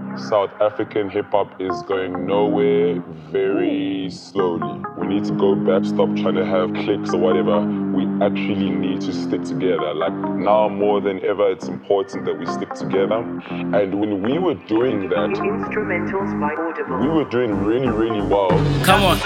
South African hip-hop is going nowhere very slowly. We need to go back, stop trying to have cliques or whatever. We actually need to stick together. Like now more than ever, it's important that we stick together. And when we were doing that, Instrumentals by Audible. we were doing really, really well. Come on.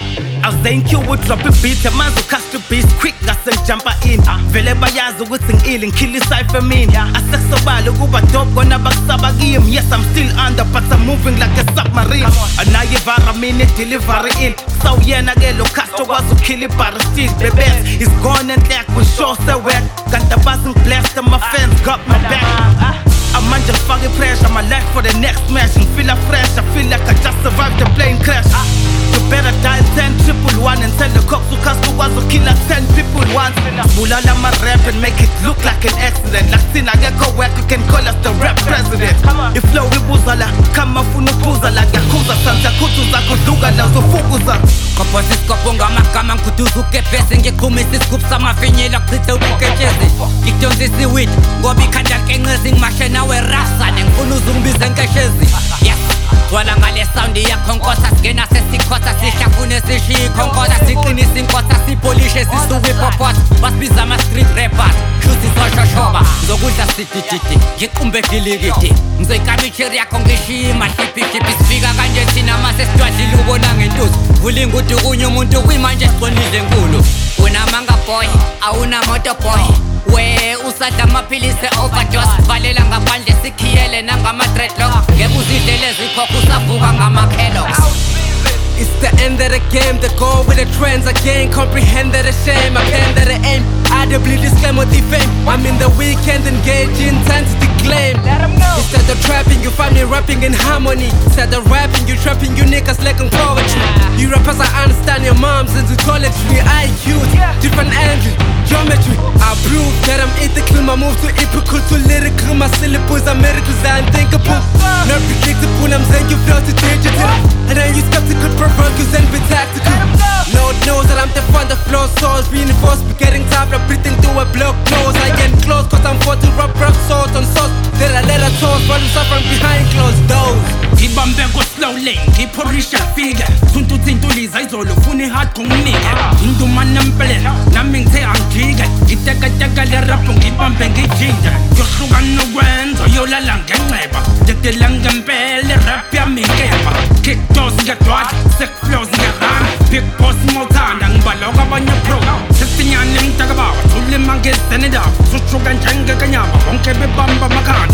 I think you would drop a beat, a man's cast the beast quick, that's a jumper in. Vele bayazi ukuthi ngilin kill the cipher mean. I sex so bad, kuba dope gonna backstab game. Yes, I'm still under, but I'm moving like a submarine. And now you vara minute delivery in. So yeah, na get Castro was to kill it, but still the best is gone and like we show so wet. Got the buzzing blessed and my fans got my back. I'm under fucking pressure, my life for the next match. And feel fresh, I feel like I just survived the plane crash. You better dial 10-111 and tell the cops who cast who was to kill us 10 people once. Bulala my rap and make it look like an accident. Like sin I get go work, you can call us the rap president. If flow we buzala, kama funu kuzala, yakuza santa kutuza kuduga na zofukuza. Koposi skopunga makama nkuduzu kepese ngekumisi skupsa mafinyela kuchitha ukukecheze. Ngikutshonzisa iwit, ngoba ikhanda kencezi ngimashena werasa nengifuna uzungibize nkeshezi. Yes. Wala ngale sound yakhonkotha singena sesikhosa sihlafune sishiya ikhonkotha siqinisa inkotha sipolishe sisuke ipopotha basibiza ama-street rappers shuthi soshoshoba ngizokudla sidididi ngiqumbe gilikidi ngizoyikama icheri yakho ngishiya imahliphihliphi sifika kanje thina mase sidwadlile ubona ngentuthi vulinga udukunye umuntu kuyimanje sibonile enkulu unamanga boy awuna moto boy we usadla amaphilisi overdose valela ngaphandle sikhiyele nangama-dreadlock ngebuzidlela ezikhokha usavuka ngama-kellogs. It's the end of the game, the goal with the trends I can't comprehend that the shame, I pen that the aim. Audibly disclaim or defame. I'm in the weekend engaging, time to declaim. Instead of trapping, you find me rapping in harmony. Instead of rapping, you trapping you niggas like poetry. You rappers, I understand your moms into toiletry. IQ, different angle, geometry. I prove that I'm ethical, my moves too epical, too lyrical. My syllables are miracles, are unthinkable. Not predictable, I'm saying you flow to digital. And then you skeptical, focus and be tactical. Lord knows that I'm the fun, the flow souls reinforced, be getting tired of breathing through a block close. I get close cause I'm fought to rock salt on sauce. Then I let her toast while I'm suffering behind closed doors. Ngibambe go slow lane, ngiphorisha fike Thuntu tsintuliza izolo funi hard kunginike Indumana mpelelo, nami ngithe angijike Ngitekateka le rapo ngibambe ngijinja Yohluka nokwenza, yolala ngenxeba Tekela ngempele, rap yami nkeba Kick toes ngedwadla, sick flows ngerana Big boss ngothanda, ngibaloka abanye pro Sesinyane ngitakabawa, thulima ngezenedaba Sushuka njengekanyama, bonke bebamba makhanda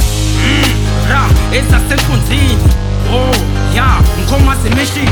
Ra, ezasenkunzini Oh, yeah, ngoma semeshini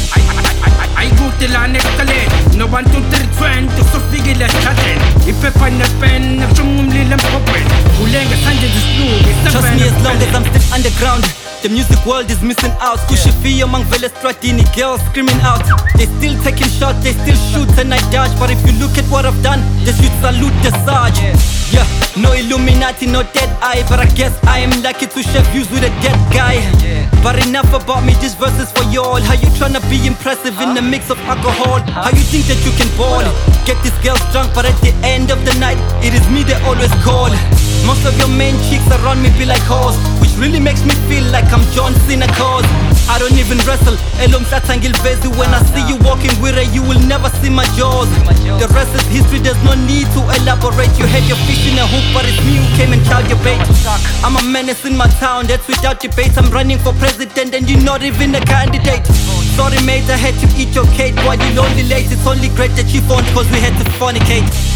Ayikudelane ekuqaleni No 1, 2, 3, 20 usufikile esikhatheni Iphepha nepeni nekushunqa umlilo empopweni Ulenge sanje zisiluke Trust me as long as I'm still underground The music world is missing out Kushe fee among vele stratini girls screaming out They still taking shots, they still shoot and I dodge But if you look at what I've done, they should salute the Sarge Yeah, no Illuminati, no dead eye But I guess I am lucky to share views with a dead guy But enough about me, this verse is for y'all How you tryna be impressive in a mix of alcohol How you think that you can ball Get these girls drunk, but at the end of the night It is me they always call Most of your main chicks around me be like hoes Which really makes me feel like I'm John Cena cause I don't even wrestle Elom Satangilvezi When I see you walking with her you will never see my jaws The rest is history there's no need to elaborate You had your fish in a hook but it's me who came and chowed your bait I'm a menace in my town that's without debate I'm running for president and you're not even a candidate Sorry mate I had to eat your cake while you lonely late It's only great that you phoned cause we had to fornicate